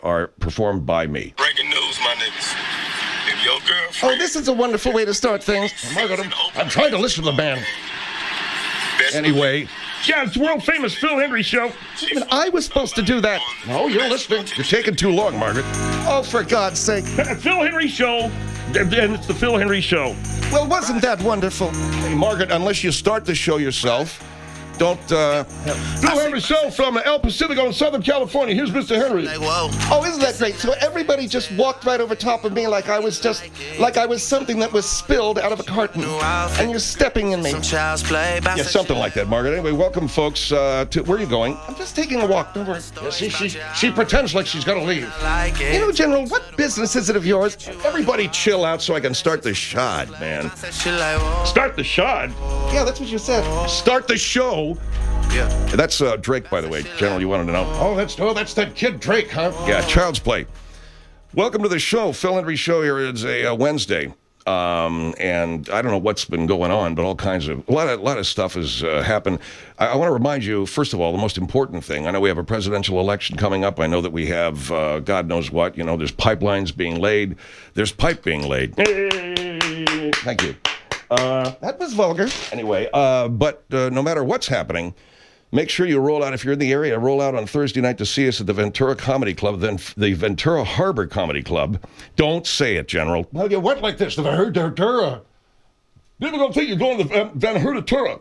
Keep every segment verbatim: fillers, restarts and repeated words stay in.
are performed by me. Breaking news, my niggas. If your girlfriend... Oh, this is a wonderful way to start things. Margaret, I'm, I'm trying to listen to the band. Anyway... Yeah, it's the world-famous Phil Hendry Show. But I was supposed to do that. Oh, you're listening. You're taking too long, Margaret. Oh, for God's sake. Phil Hendry Show, and it's the Phil Hendry Show. Well, wasn't that wonderful? Hey, Margaret, unless you start the show yourself, don't, uh... Phil Hendry Show from El Pacifico in Southern California. Here's Mister Henry. Oh, isn't that great? So everybody just walked right over top of me like I was just, like I was something that was spilled out of a carton. And you're stepping in me. Yeah, something like that, Margaret. Anyway, welcome, folks, uh, to... Where are you going? I'm just taking a walk. Don't worry. Yeah, see, she, she pretends like she's gonna leave. You know, General, what business is it of yours? Everybody chill out so I can start the shod, man. Start the shot. Yeah, that's what you said. Start the show. Yeah. That's uh, Drake, by the way. General, you wanted to know? Oh, that's oh, that's that kid Drake, huh? Yeah, Child's Play. Welcome to the show. Phil Hendry Show here. It's a, a Wednesday. Um, and I don't know what's been going on, but all kinds of, a lot of, a lot of stuff has uh, happened. I, I want to remind you, first of all, the most important thing. I know we have a presidential election coming up. I know that we have, uh, God knows what, you know, there's pipelines being laid. There's pipe being laid. Hey. Thank you. Uh, that was vulgar. Anyway, uh, but uh, no matter what's happening, make sure you roll out, if you're in the area, roll out on Thursday night to see us at the Ventura Comedy Club, then the Ventura Harbor Comedy Club. Don't say it, General. Well, you went like this, the Ventura. People don't think you're going to the Ventura.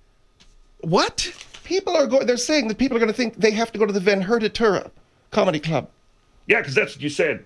What? People are going, they're saying that people are going to think they have to go to the Ventura Comedy Club. Yeah, because that's what you said.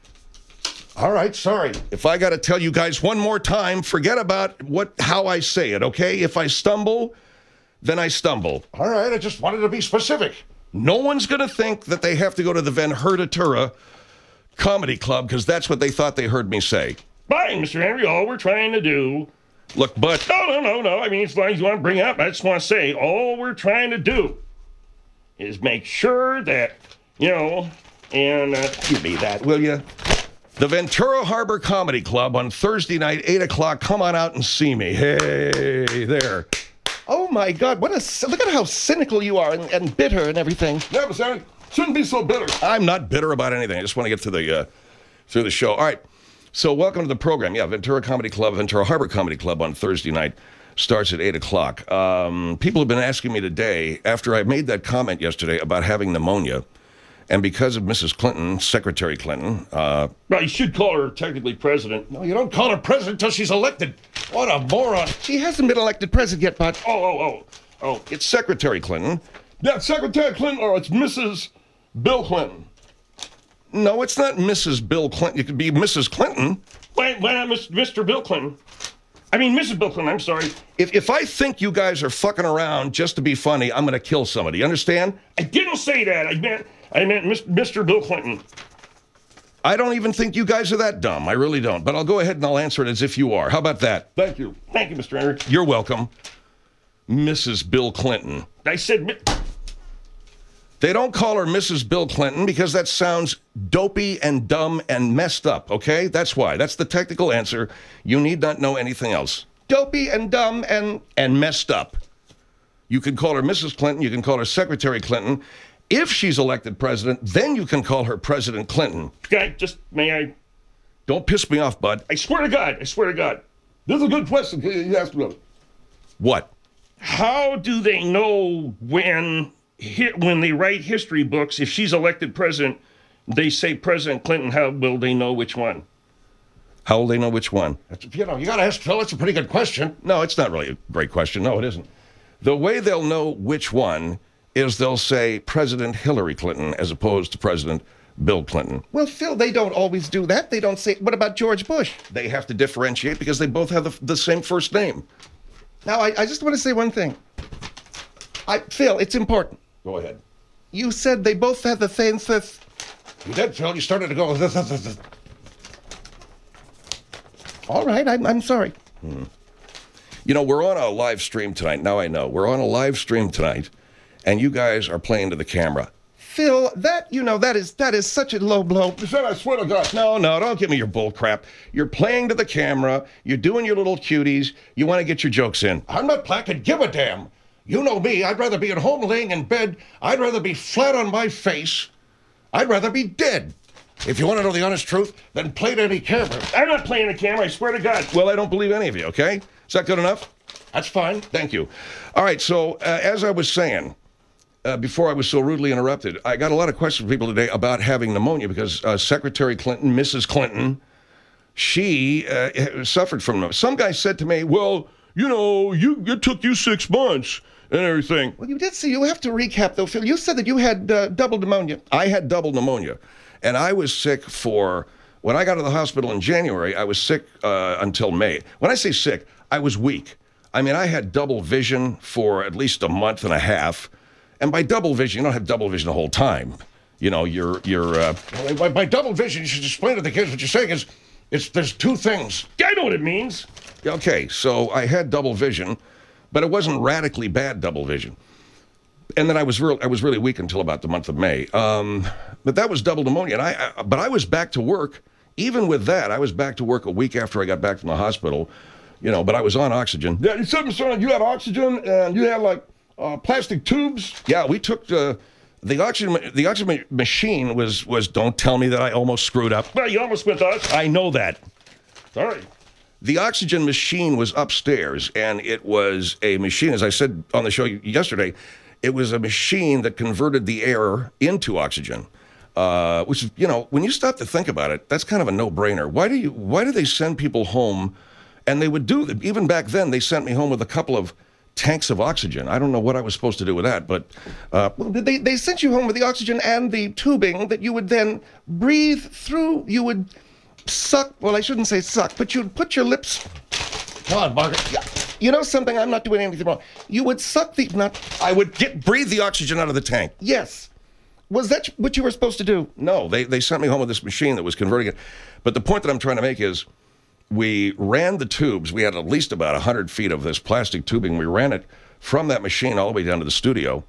All right, sorry. If I got to tell you guys one more time, forget about what how I say it, okay? If I stumble, then I stumble. All right, I just wanted to be specific. No one's going to think that they have to go to the Ventura Comedy Club because that's what they thought they heard me say. Fine, Mister Henry, all we're trying to do... Look, but... No, no, no, no. I mean, as long as you want to bring it up, I just want to say, all we're trying to do is make sure that, you know, and... Uh, Give me that, will you? The Ventura Harbor Comedy Club on Thursday night, eight o'clock. Come on out and see me. Hey, there. Oh, my God. What a... Look at how cynical you are and, and bitter and everything. Yeah, but Sammy, shouldn't be so bitter. I'm not bitter about anything. I just want to get to the uh, through the show. All right. So welcome to the program. Yeah, Ventura Comedy Club, Ventura Harbor Comedy Club on Thursday night. Starts at eight o'clock. Um, people have been asking me today, after I made that comment yesterday about having pneumonia, and because of Missus Clinton, Secretary Clinton... Uh, well, you should call her technically president. No, you don't call her president until she's elected. What a moron. She hasn't been elected president yet, Bud. Oh, oh, oh. Oh, it's Secretary Clinton. Yeah, Secretary Clinton, or it's Missus Bill Clinton. No, it's not Missus Bill Clinton. It could be Missus Clinton. Why, why not Mister Bill Clinton? I mean, Missus Bill Clinton, I'm sorry. If if I think you guys are fucking around just to be funny, I'm going to kill somebody. You understand? I didn't say that. I meant... I meant Mister Bill Clinton. I don't even think you guys are that dumb. I really don't. But I'll go ahead and I'll answer it as if you are. How about that? Thank you. Thank you, Mister Henry. You're welcome. Missus Bill Clinton. I said... Mi- they don't call her Missus Bill Clinton because that sounds dopey and dumb and messed up, okay? That's why. That's the technical answer. You need not know anything else. Dopey and dumb and... And messed up. You can call her Missus Clinton. You can call her Secretary Clinton. If she's elected president, then you can call her President Clinton. Okay, just, may I? Don't piss me off, bud. I swear to God, I swear to God. This is a good question you asked me. What? How do they know when, when they write history books, if she's elected president, they say President Clinton, how will they know which one? How will they know which one? That's, you know, you got to ask Phil. It's a pretty good question. No, it's not really a great question. No, it isn't. The way they'll know which one is they'll say President Hillary Clinton as opposed to President Bill Clinton. Well, Phil, they don't always do that. They don't say, what about George Bush? They have to differentiate because they both have the, the same first name. Now, I, I just want to say one thing. I, Phil, it's important. Go ahead. You said they both have the same fifth. You did, Phil. You started to go. All right, I'm, I'm sorry. Hmm. You know, we're on a live stream tonight. Now I know. We're on a live stream tonight. And you guys are playing to the camera. Phil, that, you know, that is that is such a low blow. You said I swear to God. No, no, don't give me your bull crap. You're playing to the camera. You're doing your little cuties. You want to get your jokes in. I'm not placking. Give a damn. You know me. I'd rather be at home laying in bed. I'd rather be flat on my face. I'd rather be dead. If you want to know the honest truth, then play to any camera. I'm not playing the camera, I swear to God. Well, I don't believe any of you, okay? Is that good enough? That's fine. Thank you. All right, so uh, as I was saying, uh, before I was so rudely interrupted, I got a lot of questions from people today about having pneumonia because uh, Secretary Clinton, Missus Clinton, she uh, suffered from pneumonia. Some guy said to me, well, you know, you it took you six months and everything. Well, you did see. You have to recap, though, Phil. You said that you had uh, double pneumonia. I had double pneumonia, and I was sick for, when I got to the hospital in January, I was sick uh, until May. When I say sick, I was weak. I mean, I had double vision for at least a month and a half, and by double vision, you don't have double vision the whole time. You know, you're, you're, uh, by, by double vision, you should explain to the kids what you're saying is, it's, there's two things. I know what it means. Okay, so I had double vision, but it wasn't radically bad double vision. And then I was real, I was really weak until about the month of May. Um, but that was double pneumonia. And I, I, but I was back to work. Even with that, I was back to work a week after I got back from the hospital. You know, but I was on oxygen. Yeah, you said, son, you had oxygen and you had like uh, plastic tubes. Yeah, we took uh, the oxygen. The oxygen machine was was. Don't tell me that I almost screwed up. Well, you almost went to us. I know that. Sorry. The oxygen machine was upstairs, and it was a machine, as I said on the show yesterday, it was a machine that converted the air into oxygen. Uh, which is, you know, when you stop to think about it, that's kind of a no-brainer. Why do you? Why do they send people home? And they would do that. Even back then, they sent me home with a couple of tanks of oxygen. I don't know what I was supposed to do with that, but uh, Well, did they, they sent you home with the oxygen and the tubing that you would then breathe through. You would suck. Well, I shouldn't say suck, but you'd put your lips. come on, Margaret. Yeah. You know something? I'm not doing anything wrong. You would suck the. Not. I would get breathe the oxygen out of the tank. Yes. Was that what you were supposed to do? No, they they sent me home with this machine that was converting it. But the point that I'm trying to make is, we ran the tubes. We had at least about one hundred feet of this plastic tubing. We ran it from that machine all the way down to the studio.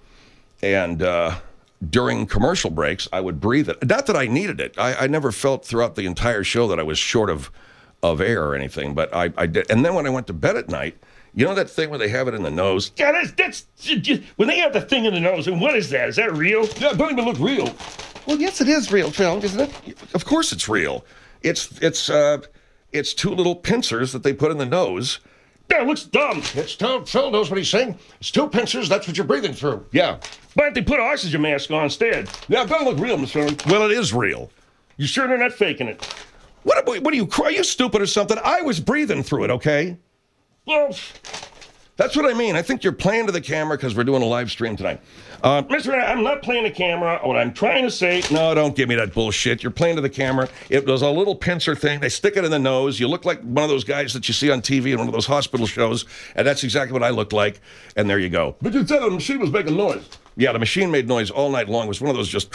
And uh, during commercial breaks, I would breathe it. Not that I needed it. I, I never felt throughout the entire show that I was short of, of air or anything. But I, I did. And then when I went to bed at night, you know that thing where they have it in the nose? Yeah, that's, that's just, when they have the thing in the nose, and what is that? Is that real? Yeah, it doesn't even look real. Well, yes, it is real, Phil, isn't it? Of course it's real. It's, it's, uh, it's two little pincers that they put in the nose. That looks dumb. It's two, Phil knows what he's saying. It's two pincers, that's what you're breathing through. Yeah. But they put an oxygen mask on instead. Yeah, it doesn't look real, Mister Well, it is real. You sure they're not faking it? What, what are you, are you stupid or something? I was breathing through it, okay? Well, that's what I mean. I think you're playing to the camera because we're doing a live stream tonight. Uh, Mister I'm not playing the camera. What I'm trying to say... No, don't give me that bullshit. You're playing to the camera. It was a little pincer thing. They stick it in the nose. You look like one of those guys that you see on T V in one of those hospital shows, and that's exactly what I looked like, and there you go. But you said the machine was making noise. Yeah, the machine made noise all night long. It was one of those just...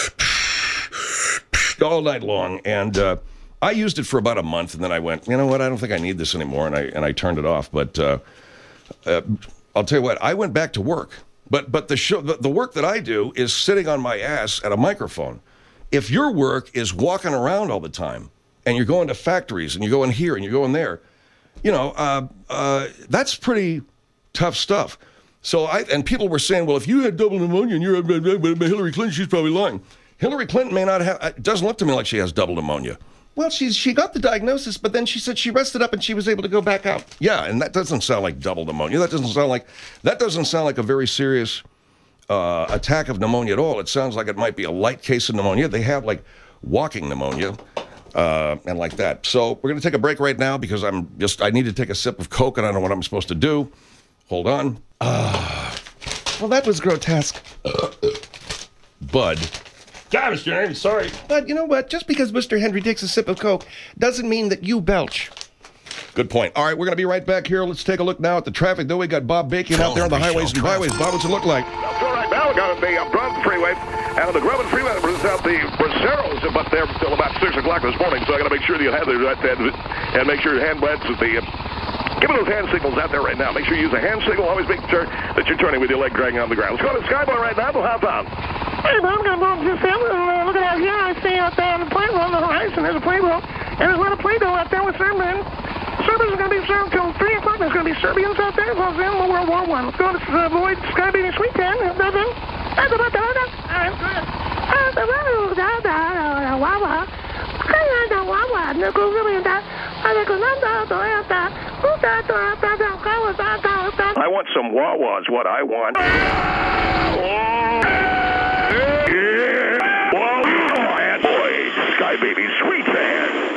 all night long, and uh, I used it for about a month, and then I went, you know what, I don't think I need this anymore, and I and I turned it off. But uh, uh, I'll tell you what, I went back to work. But but the show, the, the work that I do is sitting on my ass at a microphone. If your work is walking around all the time, and you're going to factories, and you're going here, and you're going there, you know, uh, uh, that's pretty tough stuff. So I and people were saying, well, if you had double pneumonia and you're uh, Hillary Clinton, she's probably lying. Hillary Clinton may not have. It doesn't look to me like she has double pneumonia. Well, she's she got the diagnosis, but then she said she rested up and she was able to go back out. Yeah, and that doesn't sound like double pneumonia. That doesn't sound like that doesn't sound like a very serious uh, attack of pneumonia at all. It sounds like it might be a light case of pneumonia. They have like walking pneumonia uh, and like that. So we're going to take a break right now because I'm just I need to take a sip of Coke and I don't know what I'm supposed to do. Hold on, uh, Well, that was grotesque. Bud. God, Mister Henry, sorry. But you know what? Just because Mister Henry takes a sip of Coke doesn't mean that you belch. Good point. All right, we're going to be right back here. Let's take a look now at the traffic. Though we got Bob Bacon out there on the highways and byways. Bob, what's it look like? So right now, we're going to the uh, Grub Freeway. And on the Grub and Freeway, there's out the Braceros, but they're still about six o'clock this morning. So I got to make sure that you have those right there and make sure your hand blades at the... Uh, Give me those hand signals out there right now. Make sure you use a hand signal. Always make sure that you're turning with your leg dragging on the ground. Let's go to Skyboy right now. We'll hop on. Hey, I'm going to go to Sam. Uh, look at out here. I see out there on the playground on the horizon. There's a playground. And there's a lot of Play-Doh out there with Serbian. Serbians are going to be served till three o'clock. There's going to be Serbians out there. Well, then World War One. Let's go to uh, avoid Sky Beating Sweet Ten. That's it. That's about that. All right, good. I want some Wawa's what I want. Yeah. Wawa, boy, Sky Baby, sweet fan.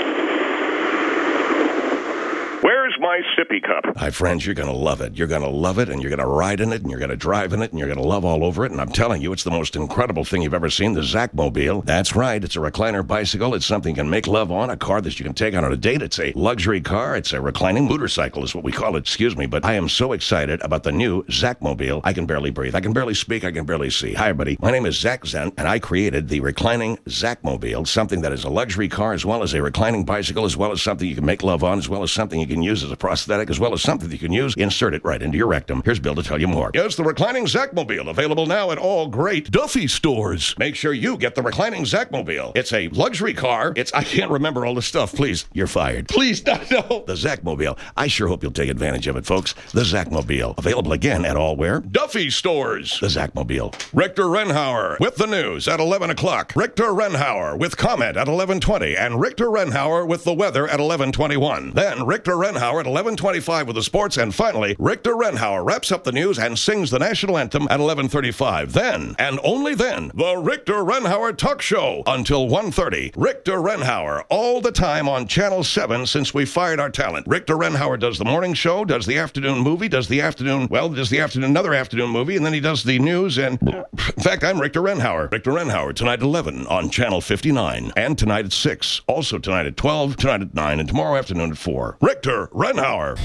Where's my sippy cup? Hi, friends, you're going to love it. You're going to love it, and you're going to ride in it, and you're going to drive in it, and you're going to love all over it. And I'm telling you, it's the most incredible thing you've ever seen, the Zachmobile. That's right. It's a recliner bicycle. It's something you can make love on, a car that you can take out on a date. It's a luxury car. It's a reclining motorcycle is what we call it. Excuse me, but I am so excited about the new Zachmobile. I can barely breathe. I can barely speak. I can barely see. Hi, everybody. My name is Zach Zen, and I created the reclining Zachmobile, something that is a luxury car as well as a reclining bicycle, as well as something you can make love on, as well as something you can use as a prosthetic, as well as something that you can use, insert it right into your rectum. Here's Bill to tell you more. Yes, the reclining Zachmobile, available now at all great Duffy stores. Make sure you get the reclining Zachmobile. It's a luxury car. It's, I can't remember all the stuff. Please, you're fired. Please, no, no. The Zachmobile. I sure hope you'll take advantage of it, folks. The Zachmobile. Available again at all where? Duffy stores. The Zachmobile. Richter Renhauer with the news at eleven o'clock. Richter Renhauer with comment at eleven twenty. And Richter Renhauer with the weather at eleven twenty-one. Then Richter Renhauer at eleven twenty-five with the sports, and finally, Richter Renhauer wraps up the news and sings the national anthem at eleven thirty-five. Then, and only then, the Richter Renhauer Talk Show until one thirty. Richter Renhauer, all the time on Channel seven since we fired our talent. Richter Renhauer does the morning show, does the afternoon movie, does the afternoon, well, does the afternoon, another afternoon movie, and then he does the news, and in fact, I'm Richter Renhauer. Richter Renhauer, tonight at eleven on Channel fifty-nine, and tonight at six, also tonight at twelve, tonight at nine, and tomorrow afternoon at four. Richter Renhauer.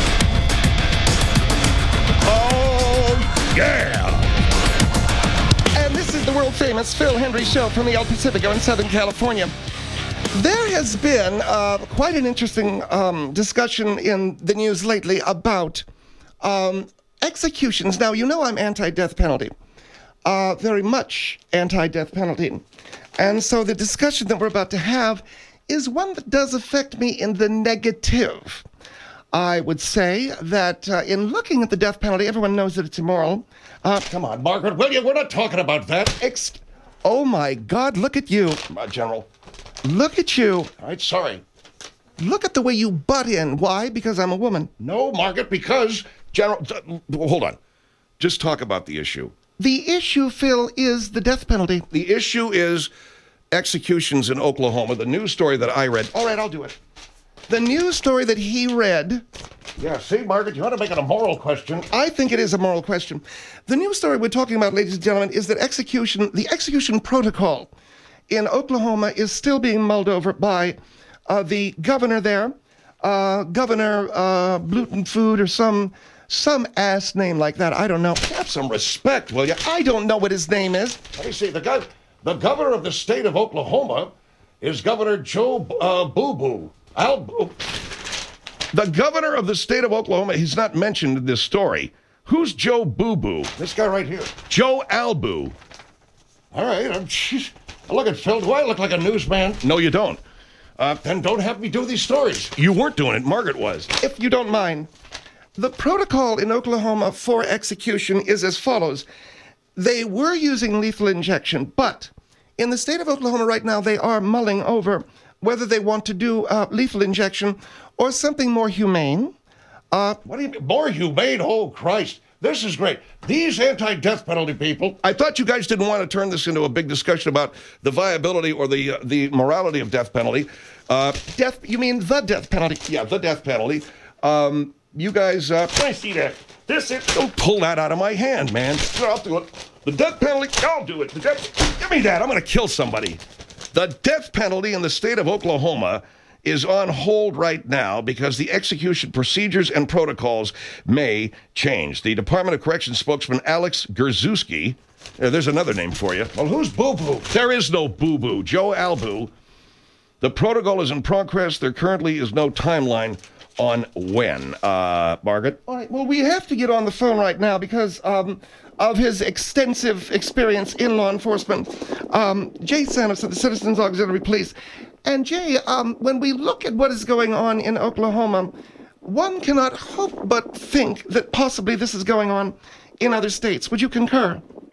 Oh, yeah! And this is the world-famous Phil Hendry Show from the El Pacifico in Southern California. There has been uh, quite an interesting um, discussion in the news lately about um, executions. Now, you know I'm anti-death penalty, uh, very much anti-death penalty. And so the discussion that we're about to have is one that does affect me in the negative. I would say that uh, in looking at the death penalty, everyone knows that it's immoral. Uh, Come on, Margaret, will you? We're not talking about that. ex- oh my God, look at you. Come on, General. Look at you. All right, sorry. Look at the way you butt in. Why? Because I'm a woman. No, Margaret, because, General, uh, hold on. Just talk about the issue. The issue, Phil, is the death penalty. The issue is executions in Oklahoma. The news story that I read. All right, I'll do it. The news story that he read, Yeah, see, Margaret, you ought to make it a moral question. I think it is a moral question. The news story we're talking about, ladies and gentlemen, is that execution, the execution protocol in Oklahoma is still being mulled over by uh, the governor there, uh, Governor uh, Blutenfood or some some ass name like that. I don't know. Have some respect, will you? I don't know what his name is. Let me see. The guy, the governor of the state of Oklahoma is Governor Joe uh, Boo Boo. Al Boo. The governor of the state of Oklahoma, he's not mentioned in this story. Who's Joe Boo Boo? This guy right here. Joe Albu. All right, I'm, geez, look at Phil. Do I look like a newsman? No, you don't. Uh, then don't have me do these stories. You weren't doing it. Margaret was. If you don't mind, the protocol in Oklahoma for execution is as follows. They were using lethal injection, but in the state of Oklahoma right now, they are mulling over whether they want to do uh, lethal injection or something more humane. Uh, What do you mean? More humane? Oh, Christ. This is great. These anti-death penalty people. I thought you guys didn't want to turn this into a big discussion about the viability or the uh, the morality of death penalty. Uh, death, you mean the death penalty? yeah, the death penalty. Um, you guys, uh, I see that. This is. don't pull that out of my hand, man. I'll do it. The death penalty. I'll do it. The death. Give me that. I'm going to kill somebody. The death penalty in the state of Oklahoma is on hold right now because the execution procedures and protocols may change. The Department of Corrections spokesman Alex Gerzewski, uh, there's another name for you. Well, who's Boo Boo? There is no boo-boo. Joe Albu. The protocol is in progress. There currently is no timeline on when. Uh, Margaret? All right, well, we have to get on the phone right now because um, of his extensive experience in law enforcement. Um, Jay Santos of the Citizens Auxiliary Police. And Jay, um, when we look at what is going on in Oklahoma, one cannot hope but think that possibly this is going on in other states. Would you concur?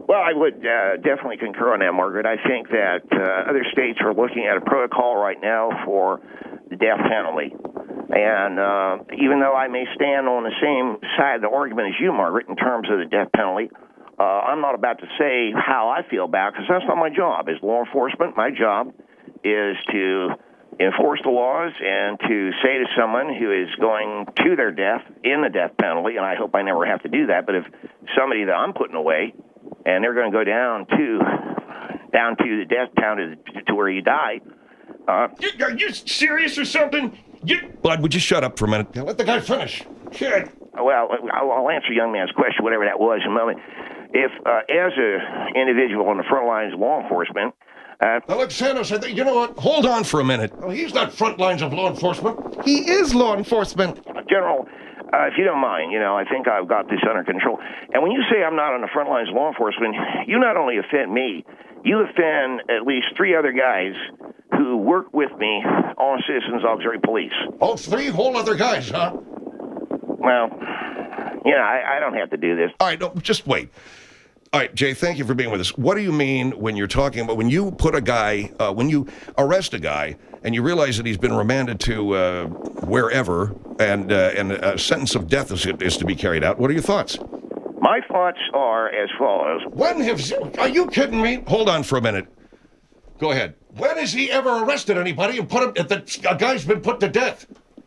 Well, I would uh, definitely concur on that, Margaret. I think that uh, other states are looking at a protocol right now for the death penalty. And uh, even though I may stand on the same side of the argument as you, Margaret, in terms of the death penalty, uh, I'm not about to say how I feel about it, because that's not my job. As law enforcement, my job is to enforce the laws and to say to someone who is going to their death in the death penalty, and I hope I never have to do that, but if somebody that I'm putting away and they're going to go down to down to the death, down to, to where you die. Uh, You, are you serious or something? You, Bud, would you shut up for a minute? Now let the guy finish. Shit. well, I'll, I'll answer young man's question, whatever that was, in a moment. If, uh, as an individual on the front lines of law enforcement, uh, Now, look, Santos, I think, you know what? Hold on for a minute. Oh, he's not front lines of law enforcement. He is law enforcement. General, uh, if you don't mind, you know, I think I've got this under control. And when you say I'm not on the front lines of law enforcement, you not only offend me, you offend at least three other guys who work with me on Citizens Auxiliary Police. Oh, three whole other guys, huh? Well, you know, I, I don't have to do this. All right, no, just wait. All right, Jay, thank you for being with us. What do you mean when you're talking about, when you put a guy, uh, when you arrest a guy and you realize that he's been remanded to uh, wherever and uh, and a sentence of death is, is to be carried out, what are your thoughts? My thoughts are as follows. When have, are you kidding me? Hold on for a minute. Go ahead. When has he ever arrested anybody and put him, that a guy's been put to death?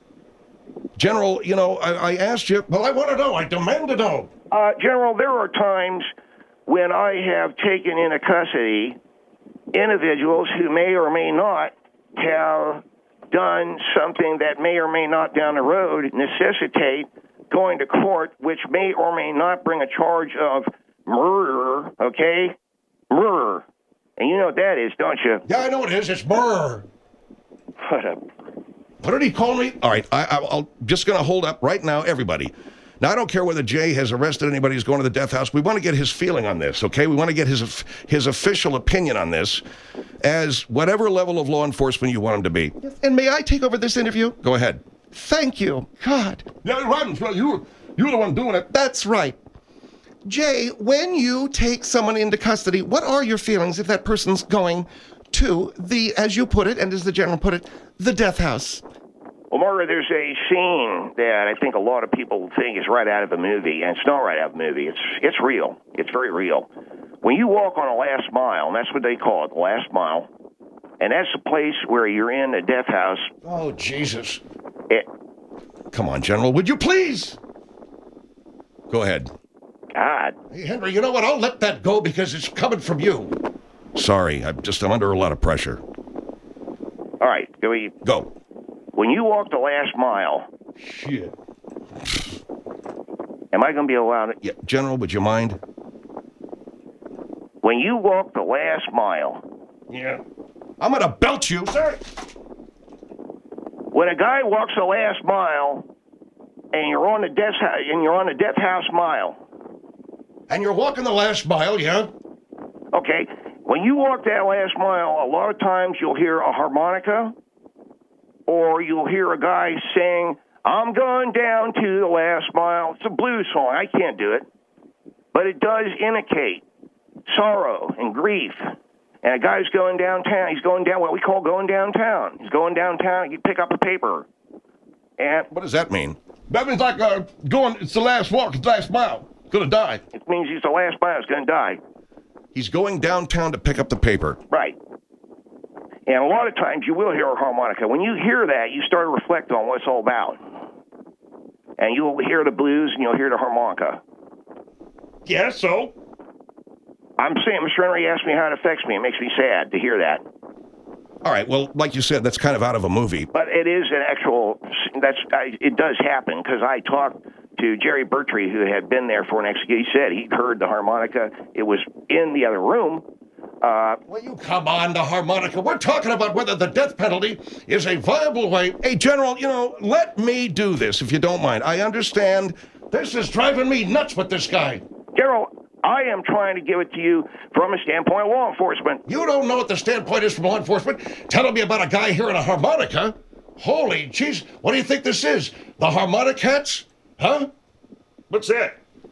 General, you know, I, I asked you, well, I want to know. I demand to know. Uh, General, there are times when I have taken into custody individuals who may or may not have done something that may or may not down the road necessitate going to court, which may or may not bring a charge of murder, okay? Murder. And you know what that is, don't you? Yeah, I know it is. It's murder. What a... What did he call me? All right, I, I, I'm just going to hold up right now, everybody. Now, I don't care whether Jay has arrested anybody who's going to the death house. We want to get his feeling on this, okay? We want to get his his official opinion on this as whatever level of law enforcement you want him to be. And may I take over this interview? Go ahead. Thank you. God. Yeah, Robin, you, you're the one doing it. That's right. Jay, when you take someone into custody, what are your feelings if that person's going to the, as you put it, and as the general put it, the death house? Well, Margaret, there's a scene that I think a lot of people think is right out of a movie, and it's not right out of a movie. It's it's real. It's very real. When you walk on a last mile, and that's what they call it, the last mile, and that's the place where you're in the death house. Oh, Jesus. It, Come on, General, would you please? Go ahead. God. Hey, Henry, you know what? I'll let that go because it's coming from you. Sorry, I'm just, I'm under a lot of pressure. All right, do we... Go. When you walk the last mile, Shit. am I going to be allowed to... Yeah, General, would you mind? When you walk the last mile, Yeah. I'm gonna belt you. Sorry. when a guy walks the last mile, and you're on the death and you're on the death house mile, And you're walking the last mile, yeah? okay, when you walk that last mile, a lot of times you'll hear a harmonica, or you'll hear a guy saying, "I'm going down to the last mile." It's a blues song. I can't do it, but it does indicate sorrow and grief. And a guy's going downtown. He's going down what we call going downtown. He's going downtown. You pick up a paper, and What does that mean? That means like uh, going, it's the last walk, it's the last mile. Gonna die. it means he's the last mile. He's going to die. He's going downtown to pick up the paper. Right. And a lot of times you will hear a harmonica. When you hear that, you start to reflect on what it's all about. And you'll hear the blues and you'll hear the harmonica. Yeah, so? I'm saying, Mister Henry asked me how it affects me. It makes me sad to hear that. All right, well, like you said, that's kind of out of a movie. But it is an actual, that's I, it does happen, because I talked to Jerry Bertree, who had been there for an execution. He said he'd heard the harmonica. It was in the other room. Uh, Will you come on, the harmonica? We're talking about whether the death penalty is a viable way. Hey, General, you know, let me do this, if you don't mind. I understand this is driving me nuts with this guy. General, I am trying to give it to you from a standpoint of law enforcement. You don't know what the standpoint is from law enforcement? Telling me about a guy hearing a harmonica? Holy jeez, what do you think this is? The harmonic hats? Huh? What's that?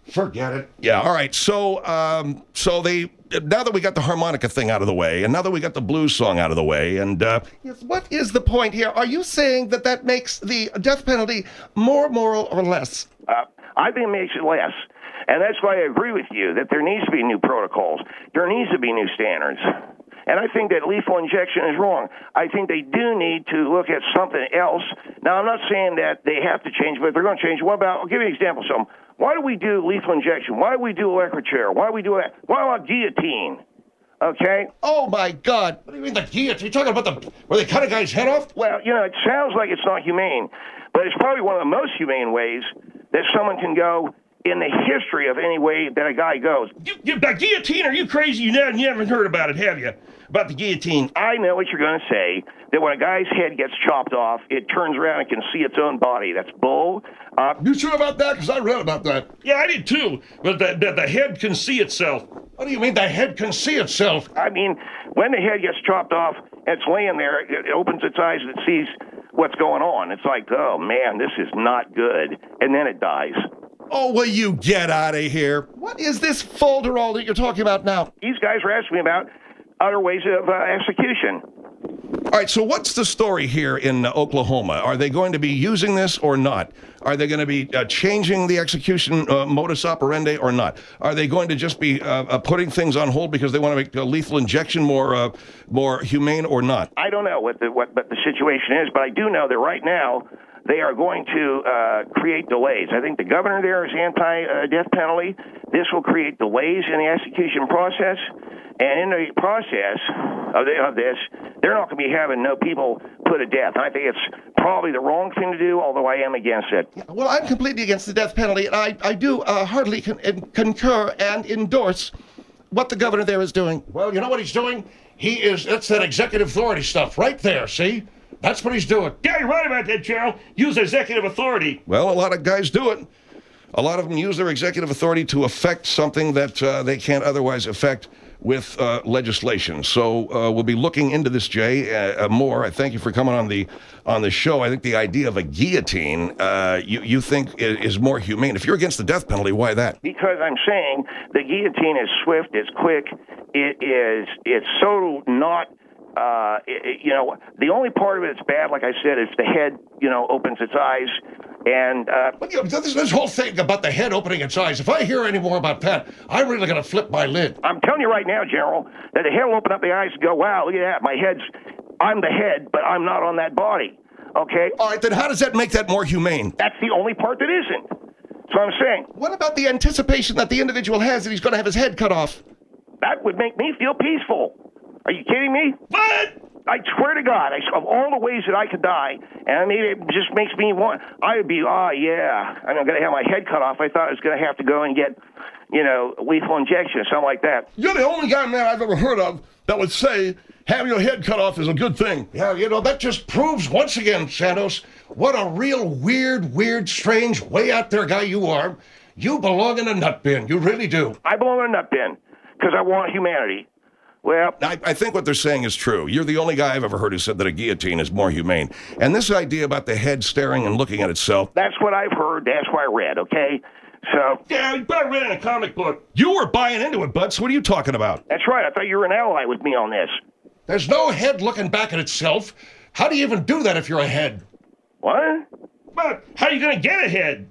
Forget it. Yeah. All right. So, um, so they now that we got the harmonica thing out of the way, and now that we got the blues song out of the way, and uh, Yes, what is the point here? Are you saying that that makes the death penalty more moral or less? Uh, I think it makes it less. And that's why I agree with you that there needs to be new protocols. There needs to be new standards. And I think that lethal injection is wrong. I think they do need to look at something else. Now, I'm not saying that they have to change, but if they're going to change, what about, I'll give you an example of something. Why do we do lethal injection? Why do we do electric chair? Why do we do that? Why about guillotine? Okay? Oh, my God. what do you mean the guillotine? You talking about the where they cut a guy's head off? Well, you know, it sounds like it's not humane, but it's probably one of the most humane ways that someone can go in the history of any way that a guy goes. You, you, the guillotine? Are you crazy? You never, you haven't heard about it, have you? About the guillotine? I know what you're going to say, that when a guy's head gets chopped off, it turns around and can see its own body. That's bull. Uh, You sure about that? Because I read about that. Yeah, I did too. But the, the, the head can see itself. What do you mean the head can see itself? I mean, when the head gets chopped off and it's laying there, it opens its eyes and it sees what's going on. It's like, oh, man, this is not good. And then it dies. Oh, will you get out of here? What is this folderol that you're talking about now? These guys are asking me about other ways of uh, execution. All right, so what's the story here in uh, Oklahoma? Are they going to be using this or not? Are they going to be uh, changing the execution uh, modus operandi or not? Are they going to just be uh, uh, putting things on hold because they want to make uh, lethal injection more uh, more humane or not? I don't know what the what, what the situation is, but I do know that right now they are going to uh, create delays. I think the governor there is anti-death penalty. This will create delays in the execution process. And in the process of, the, of this, they're not going to be having no people put to death. I think it's probably the wrong thing to do, although I am against it. Well, I'm completely against the death penalty, and I, I do uh, heartily con- concur and endorse what the governor there is doing. Well, you know what he's doing? He is, that's that executive authority stuff right there, see? That's what he's doing. Yeah, you're right about that, General. Use executive authority. Well, a lot of guys do it. A lot of them use their executive authority to affect something that uh, they can't otherwise affect with uh, legislation. So uh, we'll be looking into this, Jay, uh, uh, more. I thank you for coming on the on the show. I think the idea of a guillotine, uh, you you think is, is more humane. If you're against the death penalty, why that? Because I'm saying the guillotine is swift, it's quick, it is it's so not. Uh, it, it- you know, the only part of it that's bad, like I said, is the head, you know, opens its eyes, and uh, But, you know, this, this whole thing about the head opening its eyes, if I hear any more about that, I'm really going to flip my lid. I'm telling you right now, General, that the head will open up the eyes and go, wow, look at that, my head's, I'm the head, but I'm not on that body, okay? All right, then how does that make that more humane? That's the only part that isn't. So I'm saying, What about the anticipation that the individual has that he's going to have his head cut off? that would make me feel peaceful. Are you kidding me? What? I swear to God, I, of all the ways that I could die, and maybe it just makes me want, I would be, oh, yeah, I'm going to have my head cut off. I thought I was going to have to go and get, you know, lethal injection or something like that. You're the only guy, man, I've ever heard of that would say having your head cut off is a good thing. Yeah, you know, that just proves once again, Santos, what a real weird, weird, strange, way out there guy you are. You belong in a nut bin. You really do. I belong in a nut bin because I want humanity. Well, I, I think what they're saying is true. You're the only guy I've ever heard who said that a guillotine is more humane. And this idea about the head staring and looking at itself, that's what I've heard. That's what I read, okay? So, Yeah, you better read it in a comic book. you were buying into it, Butts. What are you talking about? that's right. I thought you were an ally with me on this. There's no head looking back at itself. How do you even do that if you're a head? What? But how you gonna get ahead?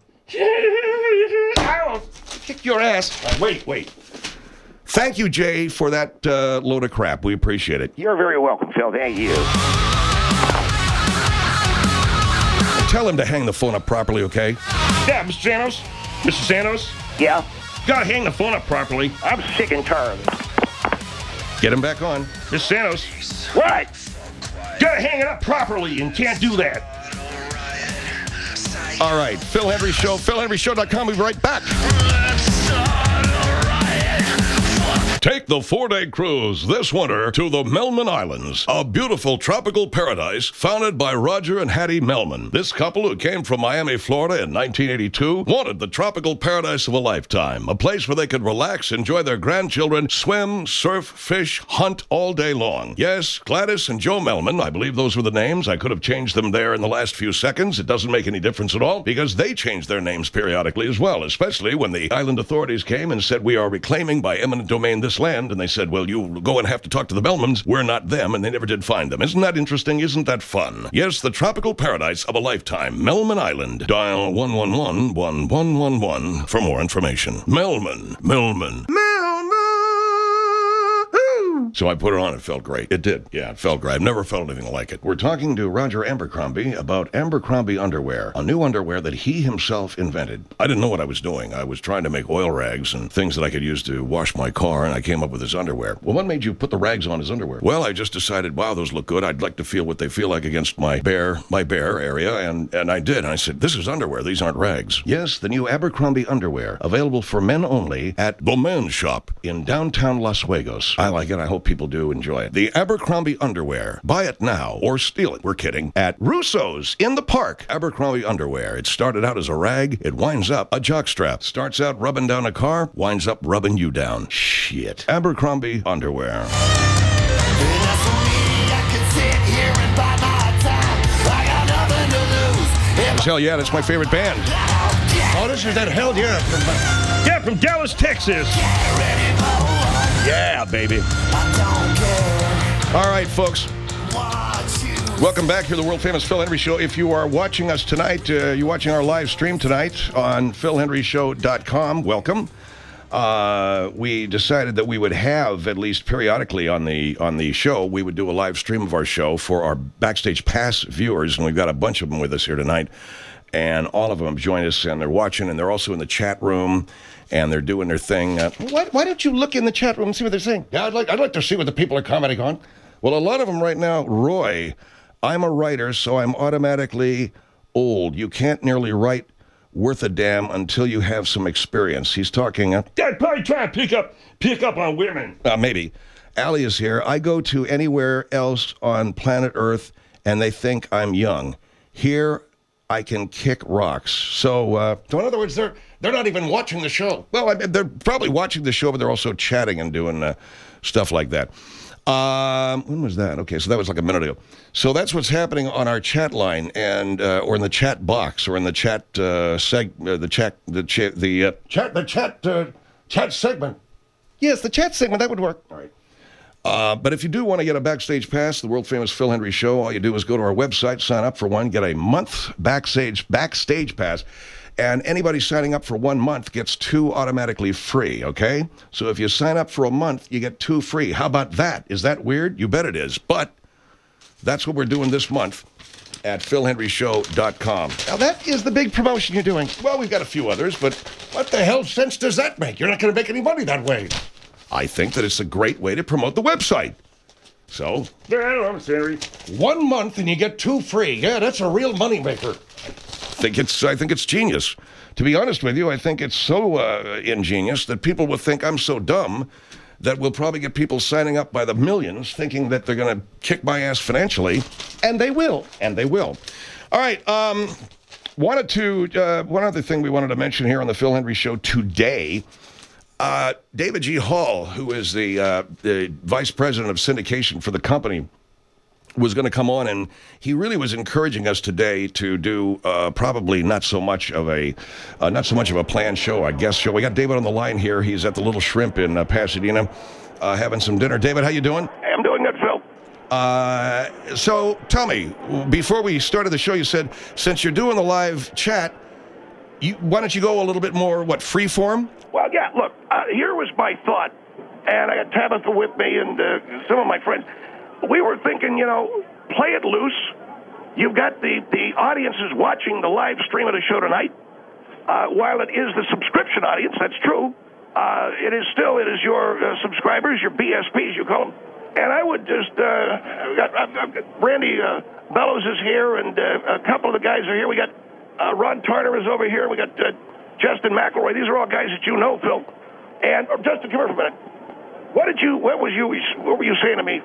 Ow. Kick your ass. Uh, wait, wait. Thank you, Jay, for that uh, load of crap. We appreciate it. You're very welcome, Phil. Thank you. Tell him to hang the phone up properly, okay? Yeah, Mister Santos. Mister Santos. Yeah, Gotta hang the phone up properly. I'm sick and tired of it. Get him back on. Mister Santos. What? Gotta hang it up properly and can't do that. All right, Phil Henry Show, phil henry show dot com. We'll be right back. Take the four-day cruise this winter to the Melman Islands, a beautiful tropical paradise founded by Roger and Hattie Melman. This couple, who came from Miami, Florida in nineteen eighty-two, wanted the tropical paradise of a lifetime, a place where they could relax, enjoy their grandchildren, swim, surf, fish, hunt all day long. Yes, Gladys and Joe Melman, I believe those were the names. I could have changed them there in the last few seconds. It doesn't make any difference at all, because they changed their names periodically as well, especially when the island authorities came and said, we are reclaiming by eminent domain this land, and they said, well, you go and have to talk to the Melmans. We're not them, and they never did find them. Isn't that interesting? Isn't that fun? Yes, the tropical paradise of a lifetime, Melman Island. Dial one one one, one one one one for more information. Melman, Melman. So I put it on. It felt great. It did. Yeah, it felt great. I've never felt anything like it. We're talking to Roger Abercrombie about Abercrombie underwear, a new underwear that he himself invented. I didn't know what I was doing. I was trying to make oil rags and things that I could use to wash my car, and I came up with his underwear. Well, what made you put the rags on his underwear? Well, I just decided, wow, those look good. I'd like to feel what they feel like against my bare, my bare area, and, and I did. And I said, this is underwear. These aren't rags. Yes, the new Abercrombie underwear, available for men only at The Men's Shop in downtown Las Vegas. I like it. I hope people do enjoy it. The Abercrombie underwear. Buy it now or steal it. We're kidding. At Russo's in the park. Abercrombie underwear. It started out as a rag. It winds up a jockstrap. Starts out rubbing down a car. Winds up rubbing you down. Shit. Abercrombie underwear. Hell yeah, that's my favorite band. Oh, this is that hell yeah. Yeah, from Dallas, Texas. Yeah, baby. All right, folks. Welcome back to the world-famous Phil Hendrie Show. If you are watching us tonight, uh, you're watching our live stream tonight on phil hendrie show dot com. Welcome. Uh, we decided that we would have, at least periodically on the on the show, we would do a live stream of our show for our Backstage Pass viewers, and we've got a bunch of them with us here tonight. And all of them have joined us, and they're watching, and they're also in the chat room, and they're doing their thing. Uh, Why, why don't you look in the chat room and see what they're saying? yeah, I'd like, I'd like to see what the people are commenting on. Well, a lot of them right now, Roy, I'm a writer, so I'm automatically old. You can't nearly write worth a damn until you have some experience. He's talking... Uh, Dad, probably trying to pick up, pick up on women. uh, maybe. Allie is here. I go to anywhere else on planet Earth, and they think I'm young. Here... I can kick rocks. So, uh, so in other words, they're they're not even watching the show. Well, I mean, they're probably watching the show, but they're also chatting and doing uh, stuff like that. Um, when was that? Okay, so that was like a minute ago. So that's what's happening on our chat line, and uh, or in the chat box, or in the chat uh, seg, uh, the chat, the chat, the uh, chat, the chat, uh, chat segment. Yes, the chat segment, that would work. All right. Uh, but if you do want to get a Backstage Pass, the world-famous Phil Hendrie Show, all you do is go to our website, sign up for one, get a month Backstage Backstage Pass, and anybody signing up for one month gets two automatically free, okay? So if you sign up for a month, you get two free. How about that? Is that weird? You bet it is. But that's what we're doing this month at phil hendrie show dot com. Now, that is the big promotion you're doing. Well, we've got a few others, but what the hell sense does that make? You're not going to make any money that way. I think that it's a great way to promote the website. So, Yeah, I don't know, Mister Henry. one month and you get two free. Yeah, that's a real moneymaker. I think it's I think it's genius. To be honest with you, I think it's so uh, ingenious that people will think I'm so dumb that we'll probably get people signing up by the millions thinking that they're going to kick my ass financially. And they will. And they will. All right. Um, wanted to, uh, one other thing we wanted to mention here on the Phil Hendrie Show today. Uh, David G. Hall, who is the, uh, the vice president of syndication for the company, was going to come on, and he really was encouraging us today to do uh, probably not so much of a uh, not so much of a planned show, I guess. Show. We got David on the line here. He's at the Little Shrimp in uh, Pasadena, uh, having some dinner. David, how you doing? I'm doing good, Phil. Uh, so tell me, before we started the show, you said since you're doing the live chat, you, why don't you go a little bit more what free form? Well, yeah, look, uh, here was my thought, and I got Tabitha with me and uh, some of my friends. We were thinking, you know, play it loose. You've got the, the audiences watching the live stream of the show tonight. Uh, while it is the subscription audience, that's true, uh, it is still, it is your uh, subscribers, your B S Ps, you call them. And I would just, uh, I've got, I've got Randy uh, Bellows is here, and uh, a couple of the guys are here. We got uh, Ron Turner is over here. We got... Uh, Justin McElroy, these are all guys that you know, Phil. And, or Justin, come here for a minute. What did you? What was you? What were you saying to me?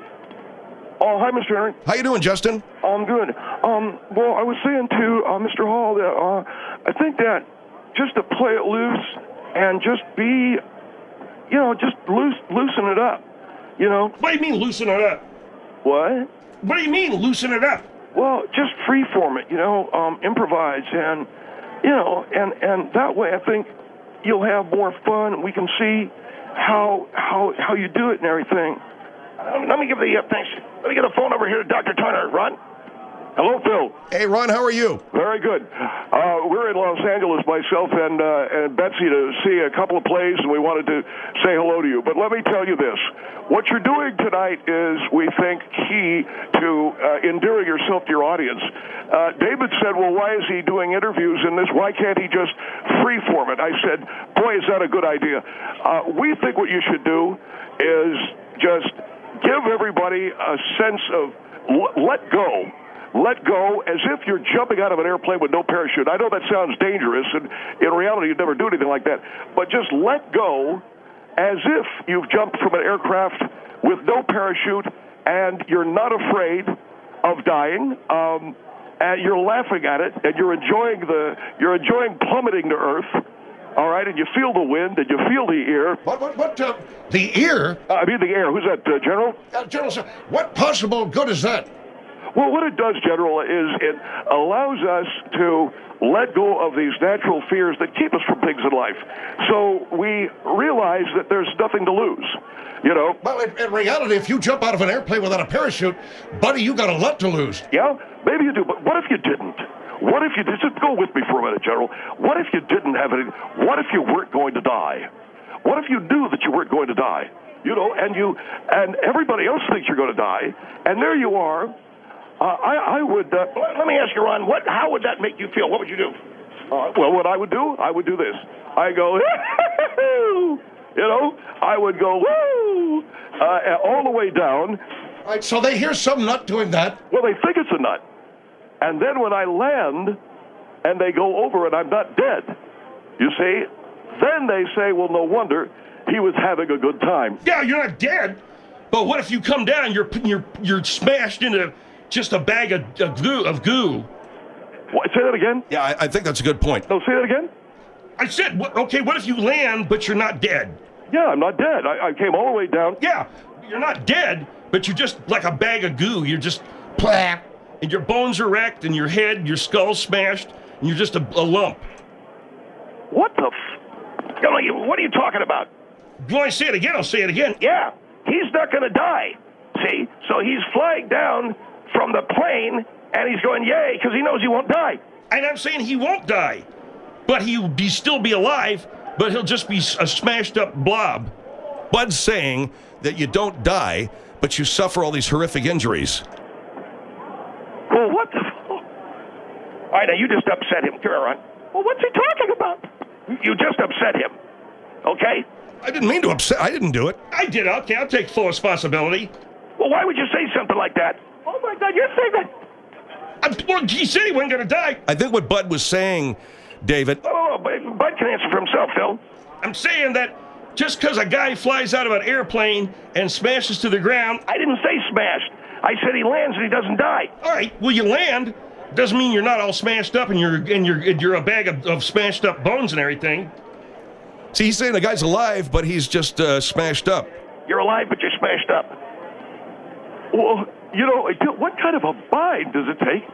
Oh, hi, Mister Henry. How you doing, Justin? I'm good. Um, well, I was saying to uh, Mister Hall that uh, I think that just to play it loose and just be, you know, just loose, loosen it up, you know. What do you mean loosen it up? What? What do you mean loosen it up? Well, just freeform it, you know, um, improvise, and you know, and and that way, I think you'll have more fun. We can see how how how you do it and everything. Um, let me give the uh, thanks. Let me get a phone over here to Doctor Turner. Ron. Hello, Phil. Hey, Ron, how are you? Very good. Uh, we're in Los Angeles, myself and uh, and Betsy, to see a couple of plays, and we wanted to say hello to you. But let me tell you this. What you're doing tonight is, we think, key to uh, endearing yourself to your audience. Uh, David said, well, why is he doing interviews in this? Why can't he just freeform it? I said, boy, is that a good idea. Uh, we think what you should do is just give everybody a sense of l- let go. Let go as if you're jumping out of an airplane with no parachute. I know that sounds dangerous, and in reality, you'd never do anything like that. But just let go as if you've jumped from an aircraft with no parachute, and you're not afraid of dying. Um, and you're laughing at it, and you're enjoying the you're enjoying plummeting to earth. All right, and you feel the wind, and you feel the air. What, what, what, uh, the ear? Uh, I mean the air. Who's that, uh, General? Uh, General, sir, what possible good is that? Well, what it does, General, is it allows us to let go of these natural fears that keep us from things in life. So we realize that there's nothing to lose, you know? Well, in, in reality, if you jump out of an airplane without a parachute, buddy, you got a lot to lose. Yeah, maybe you do, but what if you didn't? What if you did? Just go with me for a minute, General. What if you didn't have any? What if you weren't going to die? What if you knew that you weren't going to die? You know, and you and everybody else thinks you're going to die, and there you are. Uh, I, I would. Uh, let me ask you, Ron. What? How would that make you feel? What would you do? Uh, well, what I would do, I would do this. I go, you know, I would go woo, uh, all the way down. All right, so they hear some nut doing that. Well, they think it's a nut. And then when I land and they go over and I'm not dead, you see, then they say, well, no wonder he was having a good time. Yeah, you're not dead. But what if you come down, you're you're you're smashed into just a bag of, of goo of goo? What, say that again? Yeah, I, I think that's a good point. No, say that again? I said, what, okay, what if you land, but you're not dead? Yeah, I'm not dead. I, I came all the way down. Yeah, you're not dead, but you're just like a bag of goo. You're just plap, and your bones are wrecked, and your head, your skull's smashed, and you're just a, a lump. What the f... You know, you, what are you talking about? You want to say it again? I'll say it again. Yeah, he's not going to die. See? So he's flying down from the plane, and he's going, yay, because he knows he won't die. And I'm saying he won't die, but he'll be still be alive, but he'll just be a smashed up blob. Bud's saying that you don't die, but you suffer all these horrific injuries. Well, what the... F- All right, now you just upset him. Come here, Ron. Well, what's he talking about? You just upset him, okay? I didn't mean to upset. I didn't do it. I did. Okay, I'll take full responsibility. Well, why would you say something like that? Oh, my God, you're saying that... I'm, well, he said he wasn't going to die. I think what Bud was saying, David... Oh, Bud Bud can answer for himself, Phil. I'm saying that just because a guy flies out of an airplane and smashes to the ground... I didn't say smashed. I said he lands and he doesn't die. All right, well, you land. Doesn't mean you're not all smashed up and you're and you're and you're a bag of, of smashed up bones and everything. See, he's saying the guy's alive, but he's just uh, smashed up. You're alive, but you're smashed up. Well, you know, what kind of a bind does it take?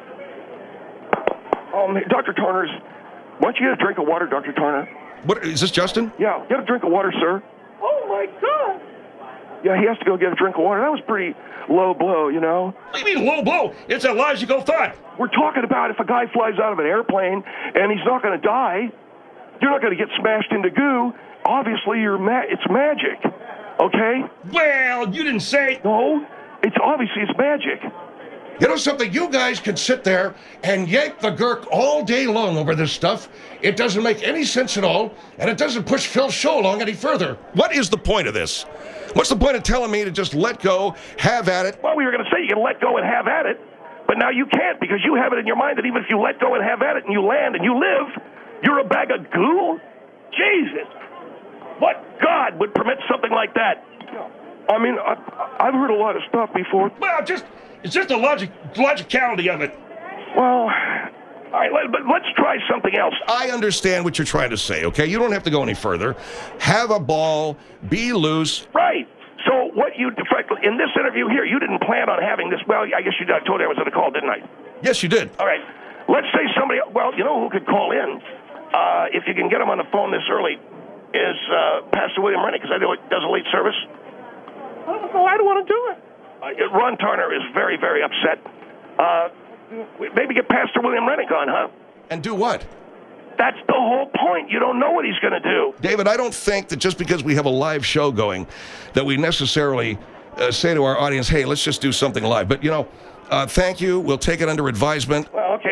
Um, Doctor Turner's, why don't you get a drink of water, Doctor Turner? What, is this Justin? Yeah, get a drink of water, sir. Oh, my God. Yeah, he has to go get a drink of water. That was pretty low blow, you know? What do you mean low blow? It's a logical thought. We're talking about if a guy flies out of an airplane and he's not going to die, you're not going to get smashed into goo. Obviously, you're ma- it's magic, okay? Well, you didn't say... No, it's obviously it's magic. You know something? You guys can sit there and yank the Gurk all day long over this stuff. It doesn't make any sense at all, and it doesn't push Phil's show along any further. What is the point of this? What's the point of telling me to just let go, have at it? Well, we were going to say you can let go and have at it, but now you can't because you have it in your mind that even if you let go and have at it and you land and you live, you're a bag of goo? Jesus! What God would permit something like that? I mean, I, I've heard a lot of stuff before. Well, just it's just the logic logicality of it. Well, all right, let, but let's try something else. I understand what you're trying to say, okay? You don't have to go any further. Have a ball, be loose. Right. So what you, in this interview here, you didn't plan on having this. Well, I guess you I told you I was on the call, didn't I? Yes, you did. All right. Let's say somebody, well, you know who could call in, uh, if you can get him on the phone this early, is uh, Pastor William Rennick, because I know he does a late service. Oh, I don't want to do it. Uh, Ron Turner is very, very upset. Uh, maybe get Pastor William Rennick on, huh? And do what? That's the whole point. You don't know what he's going to do. David, I don't think that just because we have a live show going that we necessarily uh, say to our audience, hey, let's just do something live. But, you know, uh, thank you. We'll take it under advisement. Well, okay.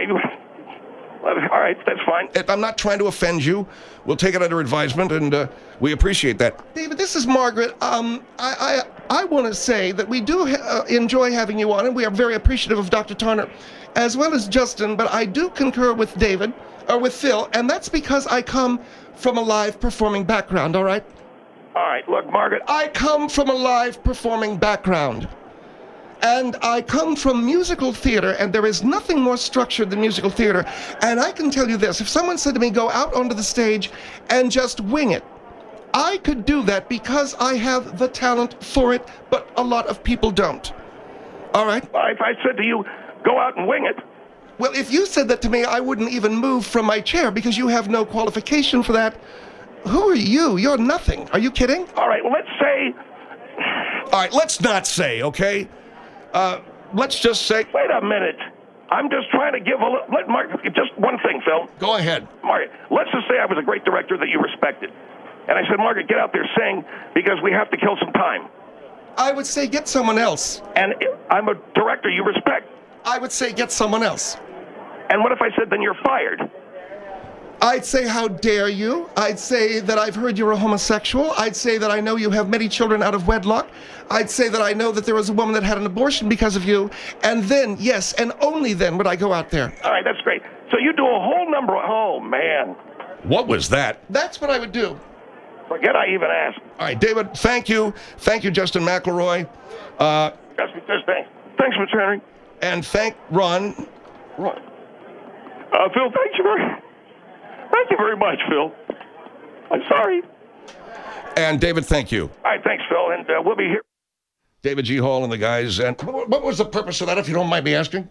All right, that's fine. I'm not trying to offend you. We'll take it under advisement, and uh, we appreciate that. David, this is Margaret. Um, I I, I want to say that we do ha- uh, enjoy having you on, and we are very appreciative of Doctor Turner, as well as Justin. But I do concur with David, or with Phil, and that's because I come from a live performing background. All right. All right. Look, Margaret. I come from a live performing background. And I come from musical theater, and there is nothing more structured than musical theater. And I can tell you this, if someone said to me, go out onto the stage and just wing it, I could do that because I have the talent for it, but a lot of people don't. All right? If I said to you, go out and wing it. Well, if you said that to me, I wouldn't even move from my chair because you have no qualification for that. Who are you? You're nothing. Are you kidding? All right, well, let's say... All right, let's not say, okay? Uh, let's just say... Wait a minute. I'm just trying to give a little... Let Mark... Just one thing, Phil. Go ahead. Margaret, let's just say I was a great director that you respected. And I said, Margaret, get out there, sing, because we have to kill some time. I would say get someone else. And I'm a director you respect. I would say get someone else. And what if I said, then you're fired? I'd say, how dare you? I'd say that I've heard you're a homosexual. I'd say that I know you have many children out of wedlock. I'd say that I know that there was a woman that had an abortion because of you. And then, yes, and only then would I go out there. All right, that's great. So you do a whole number of... Oh, man. What was that? That's what I would do. Forget I even asked. All right, David, thank you. Thank you, Justin McElroy. Uh, Just, just thanks. Thanks, Mister Henry. and thank Ron. Ron. Uh, Phil, thank you very... Thank you very much, Phil. I'm sorry. And David, thank you. All right, thanks, Phil, and uh, we'll be here. David G. Hall and the guys. And what what was the purpose of that, if you don't mind me asking?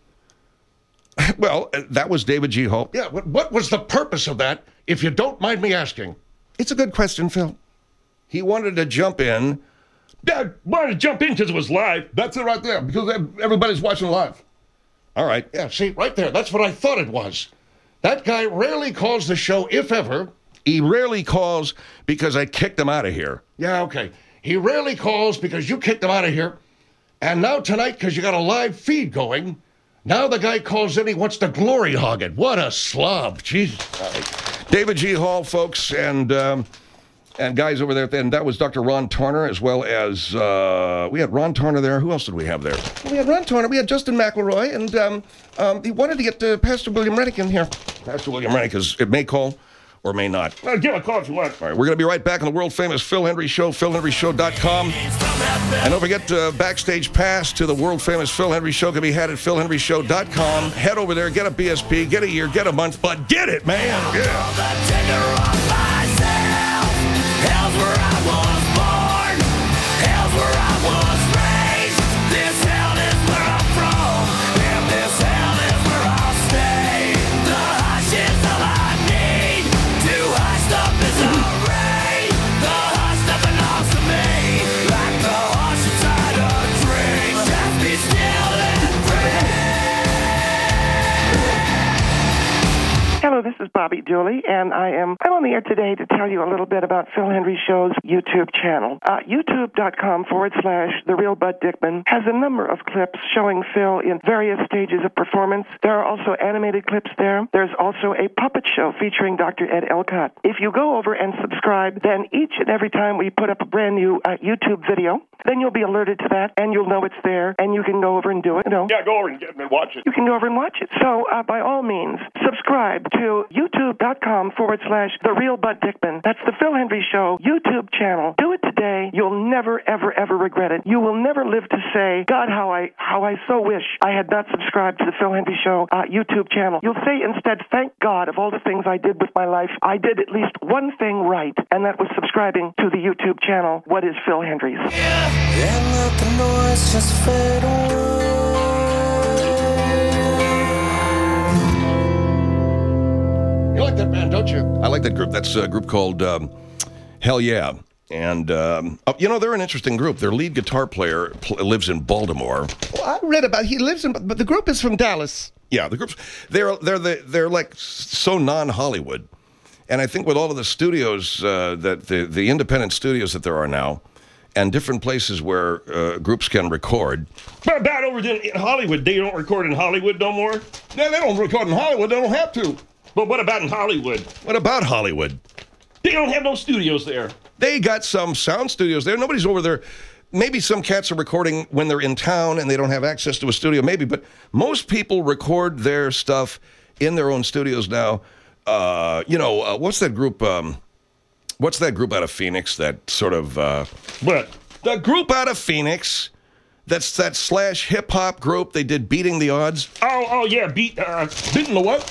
Well, uh, that was David G. Hall. Yeah, what, what was the purpose of that, if you don't mind me asking? It's a good question, Phil. He wanted to jump in. Dad wanted to jump in because it was live. That's it right there, because everybody's watching live. All right. Yeah, see, right there. That's what I thought it was. That guy rarely calls the show, if ever. He rarely calls because I kicked him out of here. Yeah, okay. He rarely calls because you kicked him out of here. And now tonight, because you got a live feed going, now the guy calls in, he wants to glory hog it. What a slob. Jesus. All right. David G. Hall, folks, and um, and guys over there. And that was Doctor Ron Turner, as well as, uh, we had Ron Turner there. Who else did we have there? We had Ron Turner, we had Justin McElroy, and um, um, he wanted to get uh, Pastor William Rennick in here. Pastor William Rennick, is, it may call or may not. Uh, give a call if you want. All right, we're going to be right back on the world-famous Phil Hendry Show, phil hendry show dot com. And don't forget, uh, backstage pass to the world-famous Phil Hendry Show can be had at phil hendry show dot com. Head over there, get a B S P, get a year, get a month, but get it, man. Yeah. Hello, this is Bobby Dooley, and I am I'm on the air today to tell you a little bit about Phil Hendry Show's YouTube channel. Uh, YouTube.com forward slash The Real Bud Dickman has a number of clips showing Phil in various stages of performance. There are also animated clips there. There's also a puppet show featuring Doctor Ed Elcott. If you go over and subscribe, then each and every time we put up a brand new uh, YouTube video, then you'll be alerted to that, and you'll know it's there, and you can go over and do it. You know, Yeah, go over and, get, and watch it. you can go over and watch it. So, uh, by all means, subscribe to youtube.com forward slash The Real Bud Dickman. That's the Phil Hendry Show YouTube channel. Do it today. You'll never, ever, ever regret it. You will never live to say, God, how I how I so wish I had not subscribed to the Phil Hendry Show uh, YouTube channel. You'll say instead, thank God of all the things I did with my life, I did at least one thing right, and that was subscribing to the YouTube channel, What is Phil Hendry's? And let the noise just fade away. You like that band, don't you? I like that group. That's a group called um, Hell Yeah. And, um, oh, you know, they're an interesting group. Their lead guitar player pl- lives in Baltimore. Well, I read about he lives in, but the group is from Dallas. Yeah, the groups, they're, they're, the, they're like so non-Hollywood. And I think with all of the studios, uh, that the, the independent studios that there are now, and different places where uh, groups can record. But about over in in Hollywood, they don't record in Hollywood no more. No, they don't record in Hollywood. They don't have to. But what about in Hollywood? What about Hollywood? They don't have no studios there. They got some sound studios there. Nobody's over there. Maybe some cats are recording when they're in town and they don't have access to a studio, maybe. But most people record their stuff in their own studios now. Uh, you know, uh, what's that group? Um, what's that group out of Phoenix that sort of... Uh, But the group out of Phoenix, that's that slash hip-hop group. They did Beating the Odds. oh oh yeah, beat uh, beating the what?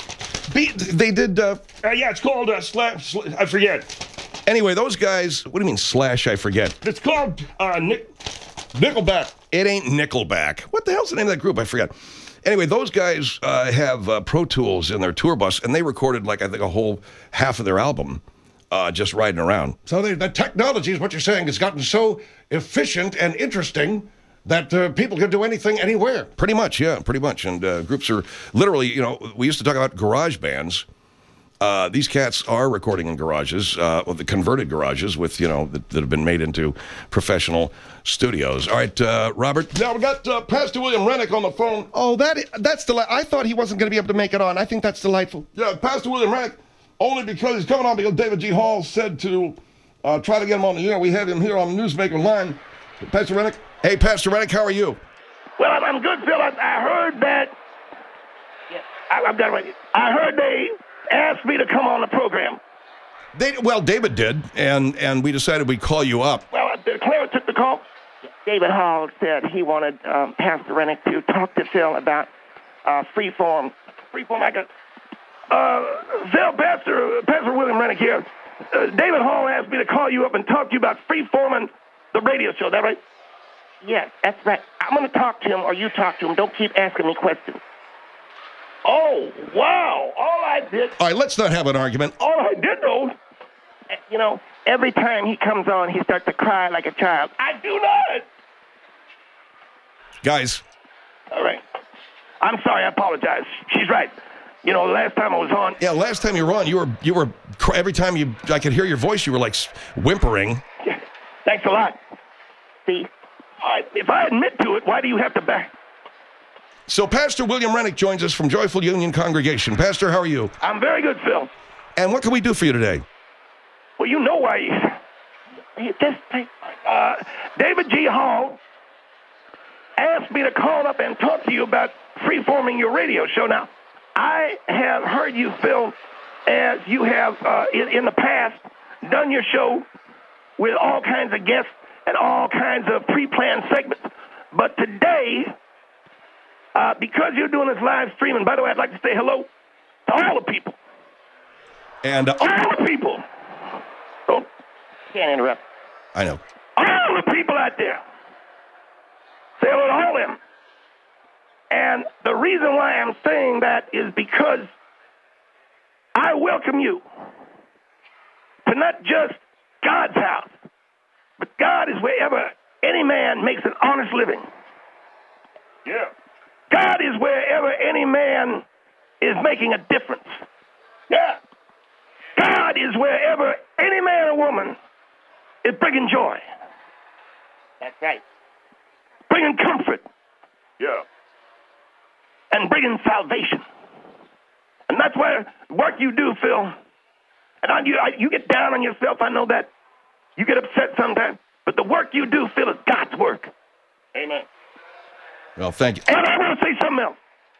Beat, they did... Uh, Uh, yeah, it's called uh, slap. Sl- I forget. anyway, those guys... What do you mean slash? I forget. It's called uh, Nick Nickelback. It ain't Nickelback. What the hell's the name of that group? I forget. Anyway, those guys uh, have uh, Pro Tools in their tour bus, and they recorded, like, I think a whole half of their album uh, just riding around. So the, the technology is what you're saying has gotten so efficient and interesting that uh, people can do anything anywhere. Pretty much, yeah, pretty much. And uh, groups are literally, you know, we used to talk about garage bands. Uh, these cats are recording in garages, uh, well, the converted garages with, you know, that, that have been made into professional studios. All right, uh, Robert. Now we got uh, Pastor William Rennick on the phone. Oh, that that's deli- I thought he wasn't going to be able to make it on. I think that's delightful. Yeah, Pastor William Rennick, only because he's coming on because David G. Hall said to uh, try to get him on the air. We have him here on Newsmaker Line. Pastor Rennick. Hey, Pastor Rennick, how are you? Well, I'm, I'm good, Phil. I, I heard that. Yeah, I, I've got it right here. I heard they asked me to come on the program. They, well, David did, and, and we decided we'd call you up. Well, uh, Clara took the call. David Hall said he wanted um, Pastor Rennick to talk to Phil about uh, freeform. Freeform, I got. Uh, Phil, Pastor, Pastor William Rennick here. Uh, David Hall asked me to call you up and talk to you about freeforming the radio show. Is that right? Yes, that's right. I'm going to talk to him, or you talk to him. Don't keep asking me questions. Oh, wow. All I did, All right, let's not have an argument. all I did know, Uh, You know, every time he comes on, he starts to cry like a child. I do not. Guys, All right. I'm sorry. I apologize. She's right. You know, last time I was on, yeah, last time you were on, you were, you were, cr- every time you, I could hear your voice, you were like s- whimpering. thanks a lot. See? All right. If I admit to it, why do you have to back? So Pastor William Rennick joins us from Joyful Union Congregation. Pastor, how are you? I'm very good, Phil. And what can we do for you today? Well, you know why. Hey, Just, hey, Uh, David G. Hall asked me to call up and talk to you about freeforming your radio show. Now, I have heard you, Phil, as you have uh, in, in the past done your show with all kinds of guests and all kinds of pre-planned segments. But today, uh, because you're doing this live stream, and by the way, I'd like to say hello to all the people. And uh, All the people. Don't can't interrupt. I know. all the people out there. Say hello to all of them. And the reason why I'm saying that is because I welcome you to not just God's house, but God is wherever any man makes an honest living. Yeah. God is wherever any man is making a difference. Yeah. God is wherever any man or woman is bringing joy, That's right. bringing comfort, Yeah. and bringing salvation. And that's why work you do, Phil. And I, you, I, you get down on yourself. I know that. You get upset sometimes. But the work you do, Phil, is God's work. Amen. Well, thank you. And I want to say something else.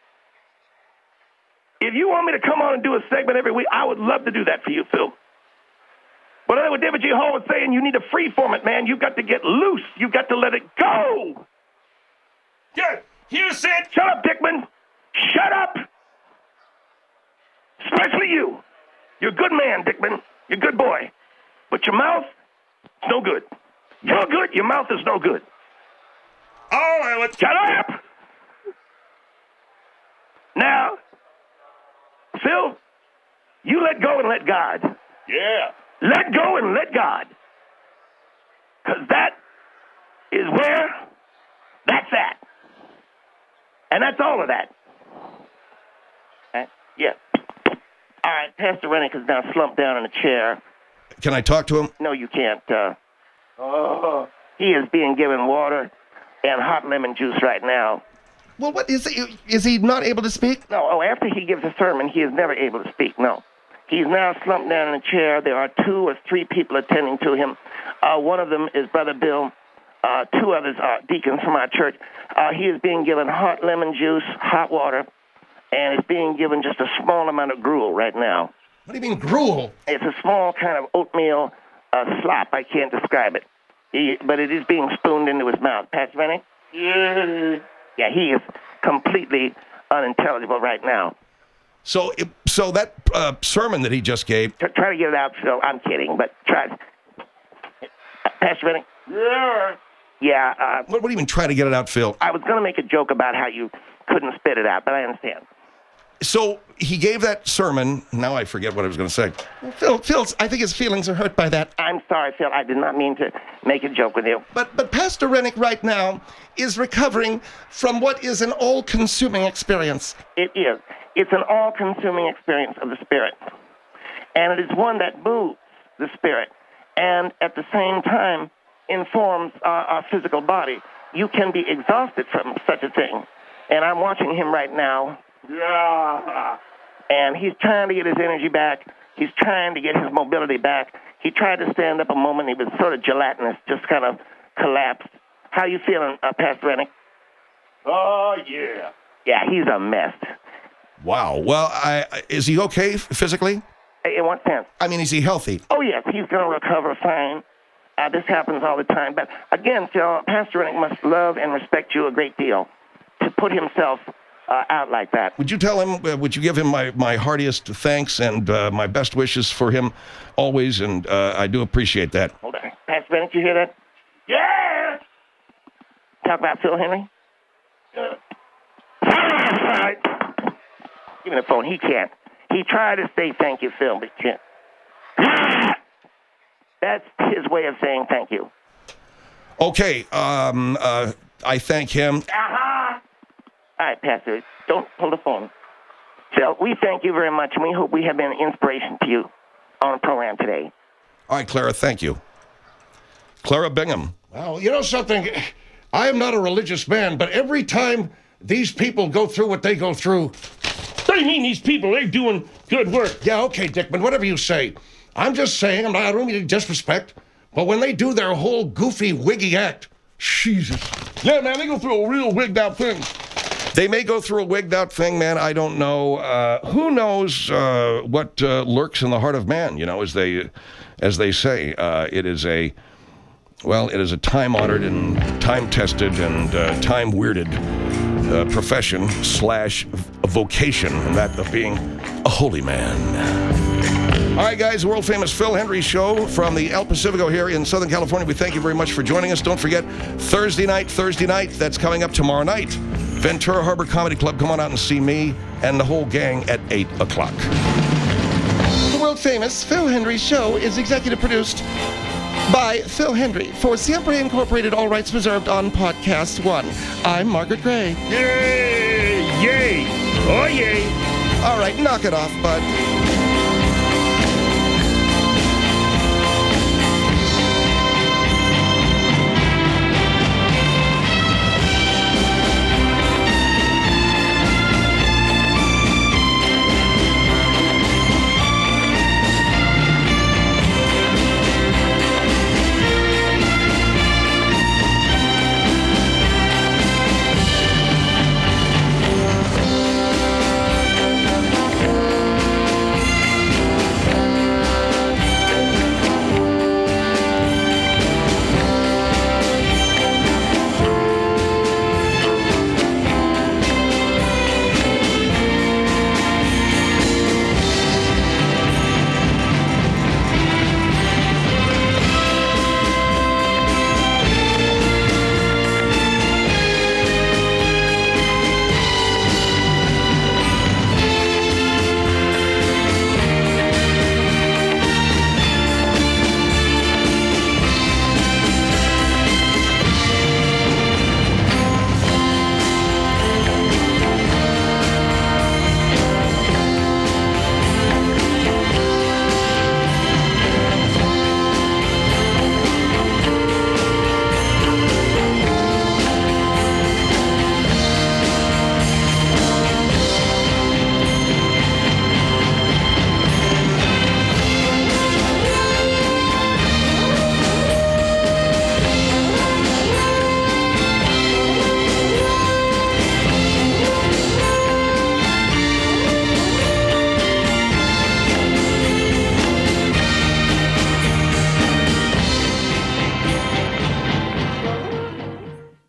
If you want me to come on and do a segment every week, I would love to do that for you, Phil. But what David G. Hall was saying, you need to free-form it, man. You've got to get loose. You've got to let it go. Yeah, here's it. Shut up, Dickman. Shut up. Especially you. You're a good man, Dickman. You're a good boy. But your mouth, it's no good. You're good. Your mouth is no good. All right, let's... Shut up. Now, Phil, you let go and let God. Yeah. Let go and let God. Because that is where that's at. And that's all of that. Uh, yeah. All right, Pastor Rennick is now slumped down in a chair. Can I talk to him? No, you can't. Uh, oh. He is being given water and hot lemon juice right now. Well, what is he, is he not able to speak? No, oh, after he gives a sermon, he is never able to speak, no. He's now slumped down in a chair. There are two or three people attending to him. Uh, one of them is Brother Bill. Uh, two others are deacons from our church. Uh, he is being given hot lemon juice, hot water, and is being given just a small amount of gruel right now. What do you mean gruel? It's a small kind of oatmeal uh, slop. I can't describe it. He, but it is being spooned into his mouth. Pastor Rennick? Yeah. Yeah, he is completely unintelligible right now. So, it- so that uh, sermon that he just gave, Try, try to get it out, Phil. I'm kidding, but try. Pastor Rennick? Yeah. Yeah, uh, what, what do you mean try to get it out, Phil? I was going to make a joke about how you couldn't spit it out, but I understand. So he gave that sermon. Now I forget what I was going to say. Phil, Phil, I think his feelings are hurt by that. I'm sorry, Phil. I did not mean to make a joke with you. But but Pastor Rennick right now is recovering from what is an all-consuming experience. It is. It's an all-consuming experience of the Spirit. And it is one that moves the Spirit and at the same time informs our, our physical body. You can be exhausted from such a thing. And I'm watching him right now. Yeah. And he's trying to get his energy back. He's trying to get his mobility back. He tried to stand up a moment. He was sort of gelatinous, just kind of collapsed. How you feeling, uh, Pastor Rennick? Oh, yeah. Yeah, he's a mess. Wow. Well, I, is he okay f- physically? In what sense? I mean, is he healthy? Oh, yes, he's going to recover fine. Uh, this happens all the time. But again, Phil, Pastor Rennick must love and respect you a great deal to put himself uh, out like that. Would you tell him, uh, would you give him my, my heartiest thanks and uh, my best wishes for him always? And uh, I do appreciate that. Hold on. Pastor Rennick, you hear that? Yeah. Talk about Phil Henry? Yeah. All right. Give me the phone. He can't. He tried to say thank you, Phil, but he can't. That's his way of saying thank you. Okay. Um, uh, I thank him. Uh-huh. All right, Pastor, don't hold the phone. Phil, we thank you very much, and we hope we have been an inspiration to you on the program today. All right, Clara, thank you. Clara Bingham. Well, you know something? I am not a religious man, but every time these people go through what they go through. What do you mean these people? They're doing good work. Yeah, okay, Dickman, whatever you say. I'm just saying, I'm not, I don't mean to disrespect, but when they do their whole goofy, wiggy act, Jesus. Yeah, man, they go through a real wigged out thing. They may go through a wigged out thing, man. I don't know. Uh, who knows uh, what uh, lurks in the heart of man? You know, as they, as they say, uh, it is a, well, it is a time-honored and time-tested and uh, time-weirded uh, profession slash vocation, and that of being a holy man. All right, guys, the world-famous Phil Henry Show from the El Pacifico here in Southern California. We thank you very much for joining us. Don't forget, Thursday night, Thursday night, that's coming up tomorrow night. Ventura Harbor Comedy Club, come on out and see me and the whole gang at eight o'clock. The world-famous Phil Henry Show is executive produced by Phil Henry for Siempre Incorporated, all rights reserved on Podcast One. I'm Margaret Gray. Yay! Yay! Oh, yay! All right, knock it off, bud.